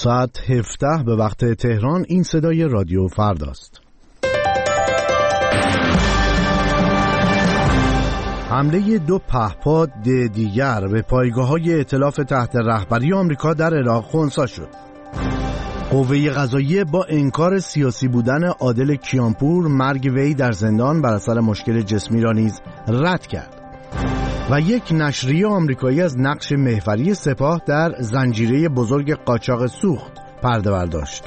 ساعت 17 به وقت تهران. این صدای رادیو فرداست. حمله دو پهپاد دیگر به پایگاه‌های ائتلاف تحت رهبری آمریکا در عراق خنثی شد. قوه قضاییه با انکار سیاسی بودن عادل کیانپور مرگ وی در زندان بر اثر مشکل جسمی را نیز رد کرد و یک نشریه آمریکایی از نقش محوری سپاه در زنجیره بزرگ قاچاق سوخت پرده برداشت.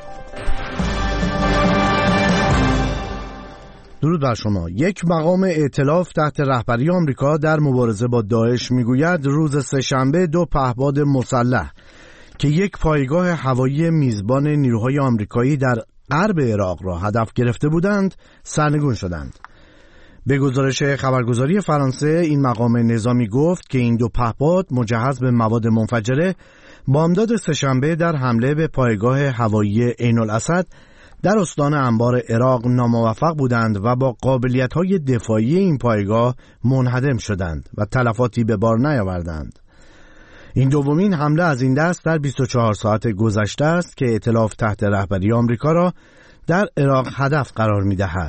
درود بر شما. یک مقام ائتلاف تحت رهبری آمریکا در مبارزه با داعش میگوید روز سه‌شنبه دو پهپاد مسلح که یک پایگاه هوایی میزبان نیروهای آمریکایی در غرب عراق را هدف گرفته بودند سرنگون شدند. به گزارش خبرگزاری فرانسه این مقام نظامی گفت که این دو پهپاد مجهز به مواد منفجره بامداد سه‌شنبه در حمله به پایگاه هوایی عین الاسد در استان انبار عراق ناموفق بودند و با قابلیت‌های دفاعی این پایگاه منهدم شدند و تلفاتی به بار نیاوردند. این دومین حمله از این دست در 24 ساعت گذشته است که ائتلاف تحت رهبری آمریکا را در عراق هدف قرار می‌دهد.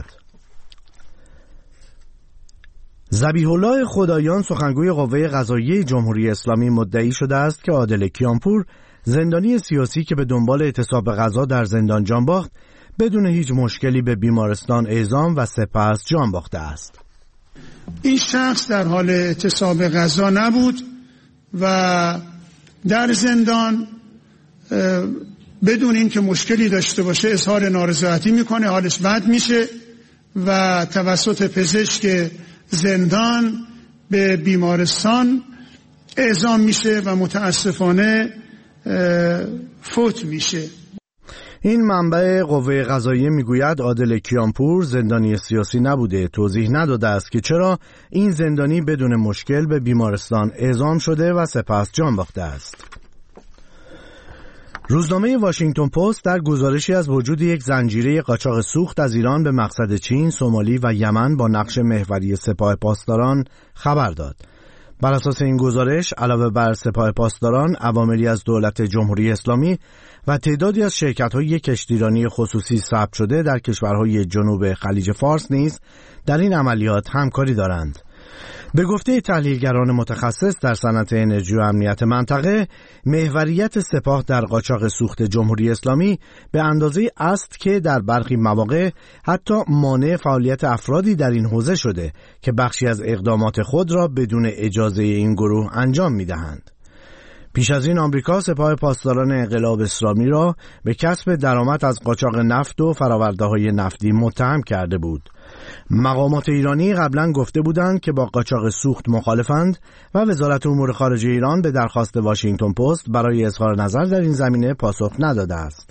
ذبیح الله خدایان سخنگوی قوه قضاییه جمهوری اسلامی مدعی شده است که عادل کیانپور زندانی سیاسی که به دنبال اعتصاب غذا در زندان جان باخت بدون هیچ مشکلی به بیمارستان اعزام و سپس جان باخته است. این شخص در حال اعتصاب غذا نبود و در زندان بدون اینکه مشکلی داشته باشه اظهار نارضایتی میکنه، حالش بد میشه و توسط پزشک زندان به بیمارستان اعزام میشه و متاسفانه فوت میشه. این منبع قوه قضاییه میگوید عادل کیانپور زندانی سیاسی نبوده. توضیح نداده است که چرا این زندانی بدون مشکل به بیمارستان اعزام شده و سپس جان باخته است. روزنامه واشنگتن پست در گزارشی از وجود یک زنجیره قاچاق سوخت از ایران به مقصد چین، سومالی و یمن با نقش محوری سپاه پاسداران خبر داد. بر اساس این گزارش علاوه بر سپاه پاسداران، عواملی از دولت جمهوری اسلامی و تعدادی از شرکت‌های کشتیرانی خصوصی ثبت شده در کشورهای جنوب خلیج فارس نیز در این عملیات همکاری دارند. به گفته تحلیلگران متخصص در صنعت انرژی و امنیت منطقه، محوریت سپاه در قاچاق سوخت جمهوری اسلامی به اندازه است که در برخی مواقع حتی مانع فعالیت افرادی در این حوزه شده که بخشی از اقدامات خود را بدون اجازه این گروه انجام می‌دهند. پیش از این آمریکا سپاه پاسداران انقلاب اسلامی را به کسب درآمد از قاچاق نفت و فرآورده‌های نفتی متهم کرده بود. مقامات ایرانی قبلا گفته بودند که با قاچاق سوخت مخالفند و وزارت امور خارجه ایران به درخواست واشنگتن پست برای اظهار نظر در این زمینه پاسخ نداده است.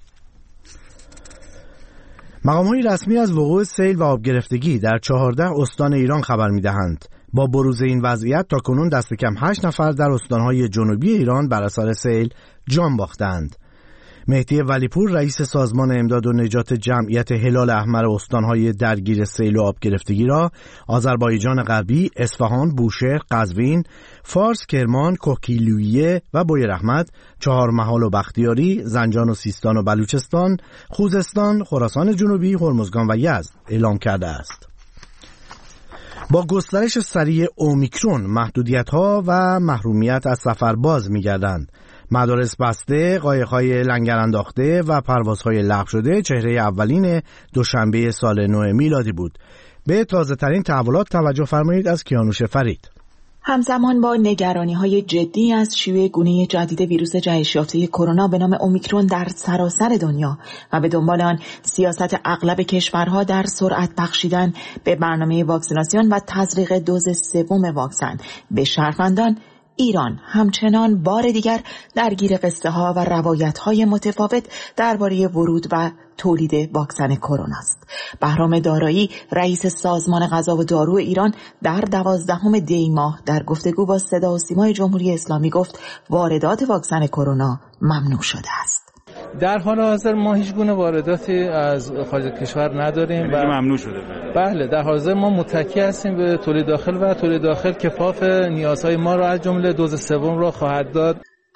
مقامات رسمی از وقوع سیل و آبگرفتگی در 14 استان ایران خبر می‌دهند. با بروز این وضعیت تاکنون دست کم 8 نفر در استان‌های جنوبی ایران بر اثر سیل جان باختند. مهدی ولیپور رئیس سازمان امداد و نجات جمعیت هلال احمر استان‌های درگیر سیل و آب گرفتگی را آذربایجان غربی، اصفهان، بوشهر، قزوین، فارس، کرمان، کوکیلویه و بویراحمد، چهارمحال و بختیاری، زنجان و سیستان و بلوچستان، خوزستان، خراسان جنوبی، هرمزگان و یزد اعلام کرده است. با گسترش سریع اومیکرون محدودیت‌ها و محرومیت از سفر باز می‌گردند. مدارس بسته، قایق‌های لنگر انداخته و پروازهای لغو شده چهره اولین دوشنبه سال نو میلادی بود. به تازه‌ترین تحولات توجه فرمایید از کیانوش فرید. همزمان با نگرانی‌های جدی از شیوع گونه جدید ویروس جهش یافته کرونا به نام اومیکرون در سراسر دنیا و به دنبال آن سیاست اغلب کشورها در سرعت بخشیدن به برنامه واکسیناسیون و تزریق دوز سوم واکسن به شهروندان، ایران همچنان بار دیگر درگیر قصه ها و روایت های متفاوت درباره ورود و تولید واکسن کرونا است. بهرام دارایی رئیس سازمان غذا و دارو ایران در 12 دی ماه در گفتگو با صدا و سیمای جمهوری اسلامی گفت واردات واکسن کرونا ممنوع شده است. در حال حاضر ما هیچ گونه وارداتی از خارج کشور نداریم و ممنوع شده. بله، در حال حاضر ما متکی هستیم به تولید داخل و تولید داخل کفاف نیازهای ما را از جمله دوز سوم را خواهد داد.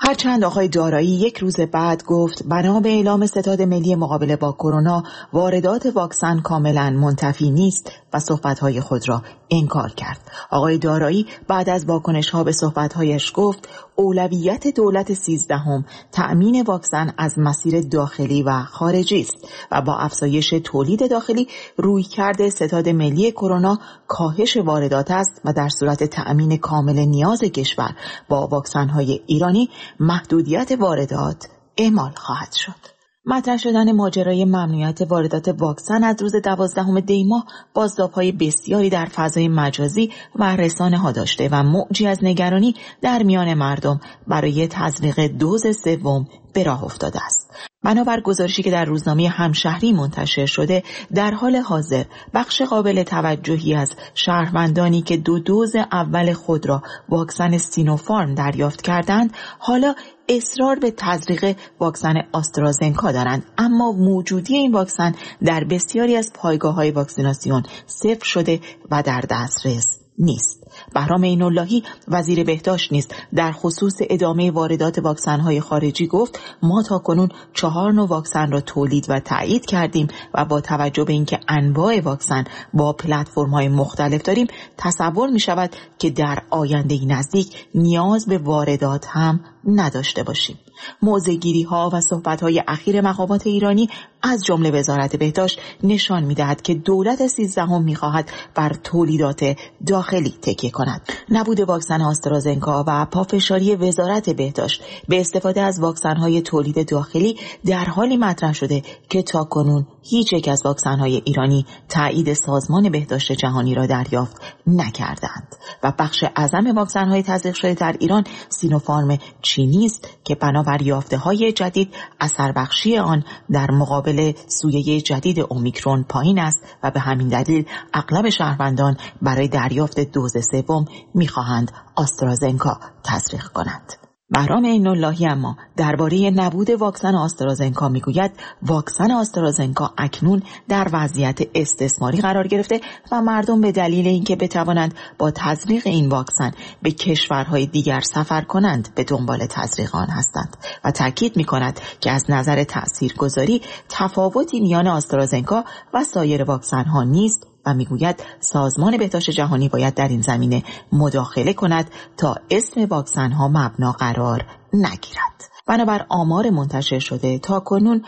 هرچند آقای دارایی یک روز بعد گفت بنا به اعلام ستاد ملی مقابله با کرونا واردات واکسن کاملا منتفی نیست و صحبت‌های خود را انکار کرد. آقای دارایی بعد از واکنش‌ها به صحبت‌هایش گفت اولویت دولت 13 تأمین واکسن از مسیر داخلی و خارجی است و با افزایش تولید داخلی رویکرد ستاد ملی کرونا کاهش واردات است و در صورت تأمین کامل نیاز کشور با واکسن‌های ایرانی محدودیت واردات اعمال خواهد شد. مطرح شدن ماجرای ممنوعیت واردات واکسن از روز 12 دی ماه بازتاب‌های بسیاری در فضای مجازی و رسانه‌ها داشته و موجی از نگرانی در میان مردم برای تزریق دوز سوم به راه افتاده است. بنابر گزارشی که در روزنامه همشهری منتشر شده، در حال حاضر بخش قابل توجهی از شهروندانی که 2 دوز اول خود را واکسن سینوفارم دریافت کردند، حالا اصرار به تزریق واکسن آسترازنکا دارند، اما موجودی این واکسن در بسیاری از پایگاه‌های واکسیناسیون صفر شده و در دسترس نیست. بهرام عین‌اللهی وزیر بهداشت نیز در خصوص ادامه واردات واکسن‌های خارجی گفت ما تاکنون 4 نوع واکسن را تولید و تایید کردیم و با توجه به اینکه انواع واکسن با پلتفرم‌های مختلف داریم تصور می‌شود که در آینده نزدیک نیاز به واردات هم نداشته باشیم. موضع‌گیری‌ها و صحبت‌های اخیر مقامات ایرانی از جمله وزارت بهداشت نشان می‌دهد که دولت 13 می‌خواهد بر تولیدات داخلی تکیه کند. نبود واکسن آسترازنکا و پافشاری وزارت بهداشت به استفاده از واکسن‌های تولید داخلی در حالی مطرح شده که تاکنون هیچ یک از واکسن‌های ایرانی تایید سازمان بهداشت جهانی را دریافت نکردند و بخش اعظم واکسن‌های تزریق شده در ایران سینوفارم چینی است که بنابر یافته‌های جدید اثر بخشی آن در مقابل سویه جدید اومیکرون پایین است و به همین دلیل اغلب شهروندان برای دریافت دوز سوم می‌خواهند آسترازنکا تزریق کنند. بهرام عین‌اللهی اما درباره نبود واکسن آسترازنکا میگوید واکسن آسترازنکا اکنون در وضعیت استثماری قرار گرفته و مردم به دلیل اینکه بتوانند با تزریق این واکسن به کشورهای دیگر سفر کنند به دنبال تزریق آن هستند و تاکید میکند که از نظر تاثیرگذاری تفاوتی میان آسترازنکا و سایر واکسن ها نیست و میگوید سازمان بهداشت جهانی باید در این زمینه مداخله کند تا اسم واکسن ها مبنا قرار نگیرد. بنابر آمار منتشر شده تاکنون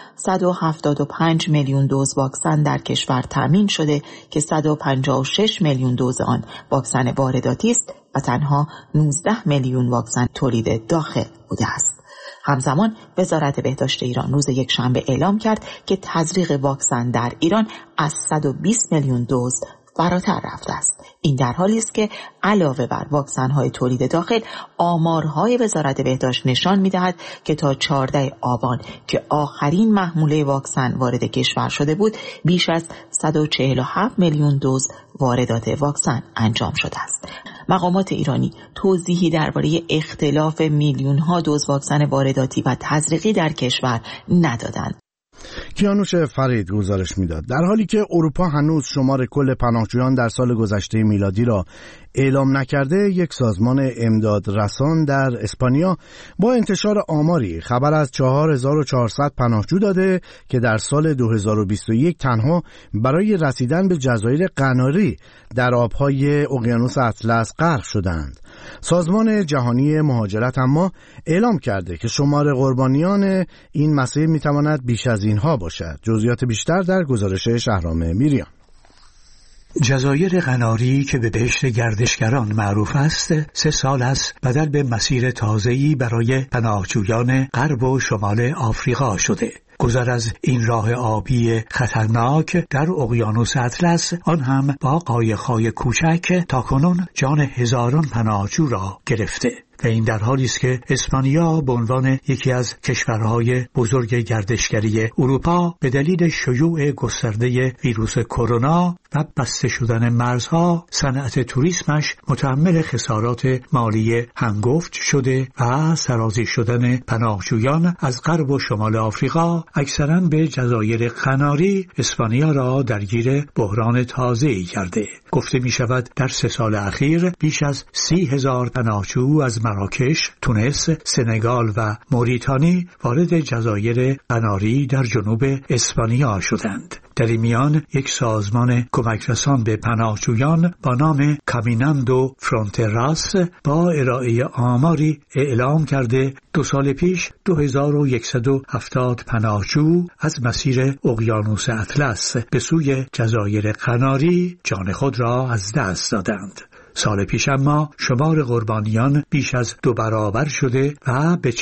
175 میلیون دوز واکسن در کشور تامین شده که 156 میلیون دوز آن واکسن وارداتی است و تنها 19 میلیون واکسن تولید داخل بوده است. همزمان وزارت بهداشت ایران روز یکشنبه اعلام کرد که تزریق واکسن در ایران از 120 میلیون دوز فراتر رفته است. این در حالی است که علاوه بر واکسن‌های تولید داخل، آمارهای وزارت بهداشت نشان می‌دهد که تا 14 آبان که آخرین محموله واکسن وارد کشور شده بود، بیش از 147 میلیون دوز واردات واکسن انجام شده است. مقامات ایرانی توضیحی درباره اختلاف میلیون‌ها دوز واکسن وارداتی و تزریقی در کشور ندادند. کیانوش فرید گزارش میداد. در حالی که اروپا هنوز شمار کل پناهجویان در سال گذشته میلادی را اعلام نکرده، یک سازمان امداد رسان در اسپانیا با انتشار آماری خبر از 4400 پناهجو داده که در سال 2021 تنها برای رسیدن به جزایر قناری در آبهای اقیانوس اطلس غرق شدند. سازمان جهانی مهاجرت اما اعلام کرده که شمار قربانیان این مسیر میتواند بیش از اینها باشد. جزئیات بیشتر در گزارش شهرام میریان. جزایر قناری که به بهشت گردشگران معروف است 3 سال است بدل به مسیر تازه‌ای برای پناهجویان غرب و شمال آفریقا شده. گذر از این راه آبی خطرناک در اقیانوس اطلس، آن هم با قایق‌های کوچک، تاکنون جان هزاران پناهجو را گرفته. و این در حالی است که اسپانیا به عنوان یکی از کشورهای بزرگ گردشگری اروپا به دلیل شیوع گسترده ویروس کرونا و بسته شدن مرزها صنعت توریسمش متحمل خسارات مالی هنگفت شده و سرازیر شدن پناهجویان از غرب و شمال آفریقا اکثراً به جزایر قناری اسپانیا را درگیر بحران تازه‌ای کرده. گفته می شود در 3 سال اخیر بیش از 30,000 پناهجو از مراکش، تونس، سنگال و موریتانی وارد جزایر قناری در جنوب اسپانیا شدند. در این میان یک سازمان کمک رسان به پناهجویان با نام کامیناندو فرونتراس با ارائه آماری اعلام کرده 2 سال پیش 2170 پناهجو از مسیر اقیانوس اطلس به سوی جزایر قناری جان خود را از دست دادند. سال پیش اما شمار قربانیان بیش از 2 برابر شده و به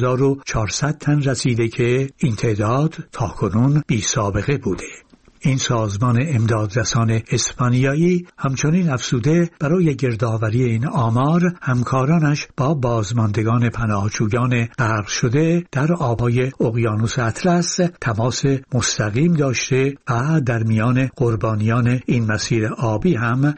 4400 تن رسیده که این تعداد تاکنون بی سابقه بوده. این سازمان امدادرسان اسپانیایی همچنین افزوده برای گردآوری این آمار همکارانش با بازماندگان پناهجویان غرق شده در آبهای اقیانوس اطلس تماس مستقیم داشته و در میان قربانیان این مسیر آبی هم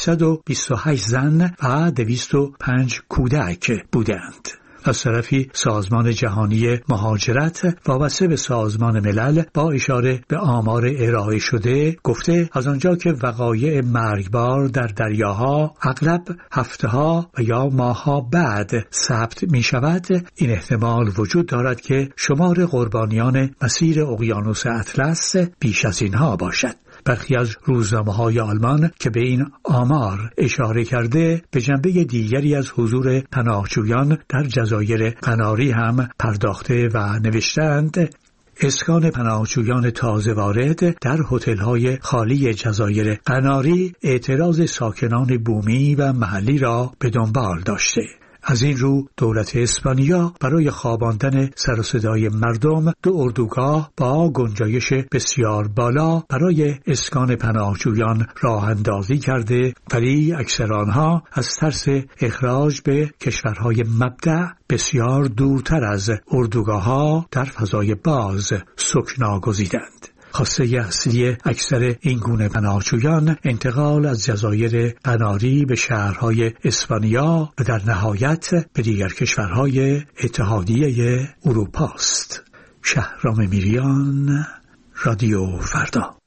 628 زن و 205 کودک بودند. از طرفی سازمان جهانی مهاجرت وابسته به سازمان ملل با اشاره به آمار ارائه شده گفته از آنجا که وقایع مرگبار در دریاها اغلب هفته‌ها و یا ماه‌ها بعد ثبت می شود، این احتمال وجود دارد که شمار قربانیان مسیر اقیانوس اطلس بیش از اینها باشد. برخی از روزنامه‌های آلمان که به این آمار اشاره کرده به جنبه دیگری از حضور پناهجویان در جزایر قناری هم پرداخته و نوشتند اسکان پناهجویان تازه وارد در هتل‌های خالی جزایر قناری اعتراض ساکنان بومی و محلی را به دنبال داشته. از این رو دولت اسپانیا برای خواباندن سر و صدای مردم 2 اردوگاه با گنجایش بسیار بالا برای اسکان پناهجویان راه اندازی کرده، ولی اکثر آنها از ترس اخراج به کشورهای مبدأ بسیار دورتر از اردوگاه‌ها در فضای باز سکنا گزیدند. خواسته اصلی اکثر این گونه پناهجویان انتقال از جزایر قناری به شهرهای اسپانیا و در نهایت به دیگر کشورهای اتحادیه اروپا است. شهرام میریان، رادیو فردا.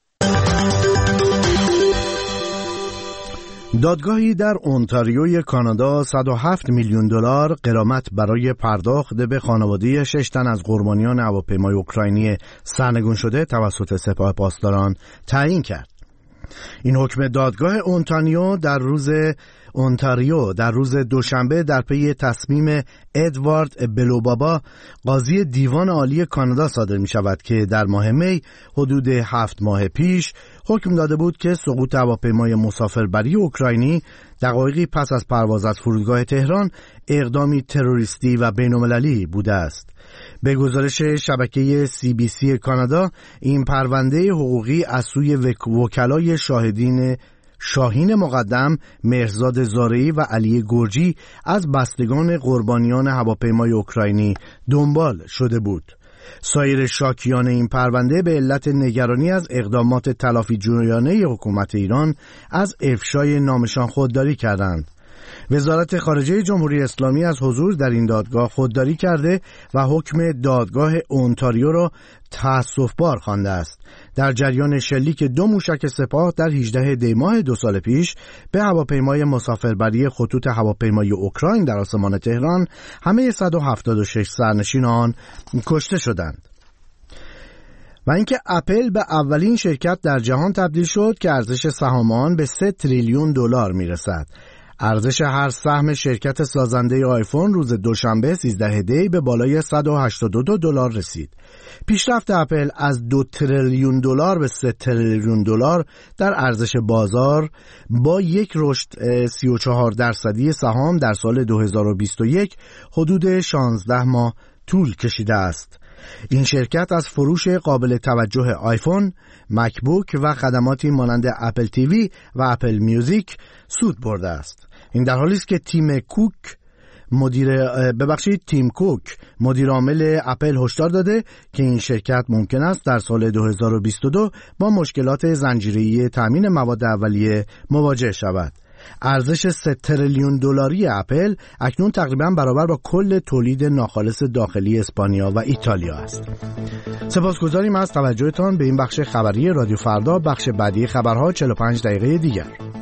دادگاهی در اونتاریوی کانادا 107 میلیون دلار غرامت برای پرداخت به خانواده 6 تن از قربانیان هواپیمای اوکراینی سرنگون شده توسط سپاه پاسداران تعیین کرد. این حکم دادگاه اونتاریو در روز دوشنبه در پی تصمیم ادوارد بلوبابا قاضی دیوان عالی کانادا صادر می شود که در ماه می حدود 7 ماه پیش حکم داده بود که سقوط هواپیمای مسافربری اوکراینی دقایقی پس از پرواز از فرودگاه تهران اقدامی تروریستی و بین‌المللی بوده است. به گزارش شبکه CBC کانادا، این پرونده حقوقی از سوی وکلای شاهین مقدم، مهرزاد زارعی و علی گرجی از بستگان قربانیان هواپیمای اوکراینی دنبال شده بود. سایر شاکیان این پرونده به علت نگرانی از اقدامات تلافی جویانه حکومت ایران از افشای نامشان خودداری کردند. وزارت خارجه جمهوری اسلامی از حضور در این دادگاه خودداری کرده و حکم دادگاه اونتاریو را تأسف‌بار خوانده است. در جریان شلیک 2 موشک سپاه در 18 دی ماه 2 سال پیش به هواپیمای مسافربری خطوط هواپیمای اوکراین در آسمان تهران، همه 176 سرنشین آن کشته شدند. و اینکه اپل به اولین شرکت در جهان تبدیل شد که ارزش سهام آن به 3 تریلیون دلار میرسد. ارزش هر سهم شرکت سازنده آیفون روز دوشنبه 13 دی به بالای 182 دلار رسید. پیشرفت اپل از 2 تریلیون دلار به 3 تریلیون دلار در ارزش بازار با یک رشد 34% سهام در سال 2021 حدود 16 ماه طول کشیده است. این شرکت از فروش قابل توجه آیفون، مکبوک و خدماتی مانند اپل تیوی و اپل میوزیک سود برده است. این در حالی است که تیم کوک مدیر عامل اپل هشدار داده که این شرکت ممکن است در سال 2022 با مشکلات زنجیره‌ای تامین مواد اولیه مواجه شود. ارزش 3 تریلیون دلاری اپل اکنون تقریباً برابر با کل تولید ناخالص داخلی اسپانیا و ایتالیا است. سپاسگزاریم از توجهتان به این بخش خبری رادیو فردا. بخش بعدی خبرها 45 دقیقه دیگر.